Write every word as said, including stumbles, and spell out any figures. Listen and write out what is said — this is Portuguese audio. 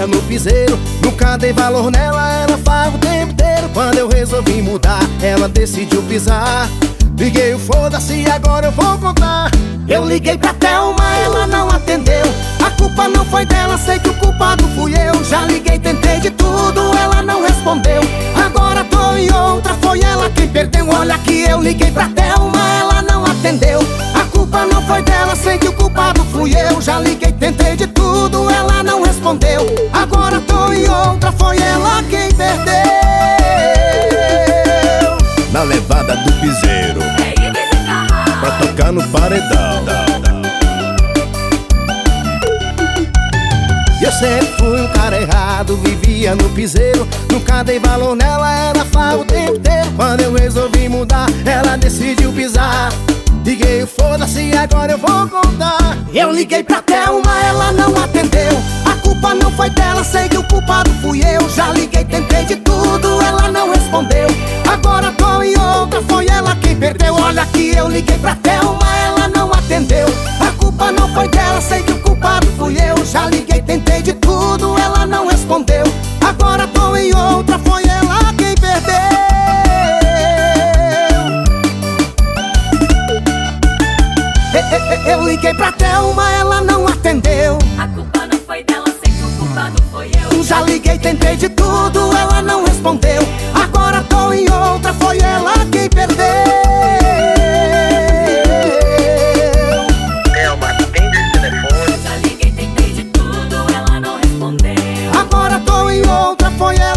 vivia no piseiro. Nunca dei valor nela, ela faz o tempo inteiro. Quando eu resolvi mudar, ela decidiu pisar. Liguei o foda-se, agora eu vou contar. Eu liguei pra Thelma, ela não atendeu. A culpa não foi dela, sei que o culpado fui eu. Já liguei, tentei de tudo, ela não respondeu. Agora tô em outra, foi ela quem perdeu. Olha que eu liguei pra Thelma, ela não atendeu. A culpa não foi dela, sei que o culpado fui eu. Já liguei, tentei de tudo, ela não respondeu. Agora tô em outra, foi ela quem perdeu. Na levada do piseiro, pra tocar no paredão. Eu sempre fui um cara errado, vivia no piseiro. Nunca dei valor nela, ela faz o tempo inteiro. Quando eu resolvi mudar, ela decidiu pisar. Liguei o foda-se, agora eu vou contar. Eu liguei pra Thelma, ela não atendeu. A culpa não foi dela, sei que o culpado fui eu. Já liguei, tentei de tudo, ela não respondeu. Agora tô em outra, foi ela quem perdeu. Olha que eu liguei pra Thelma, ela não atendeu. A culpa não foi dela, sei que o culpado fui eu. Já liguei, tentei de tudo, ela não respondeu. Agora tô em outra, foi ela quem perdeu. Eu liguei pra Thelma, ela não atendeu. A culpa não foi dela, sei que o culpado foi eu. Já liguei, tentei de tudo, ela não respondeu. Agora tô em outra, foi ela quem perdeu. Thelma, atende esse telefone. Já liguei, tentei de tudo, ela não respondeu. Agora tô em outra, foi ela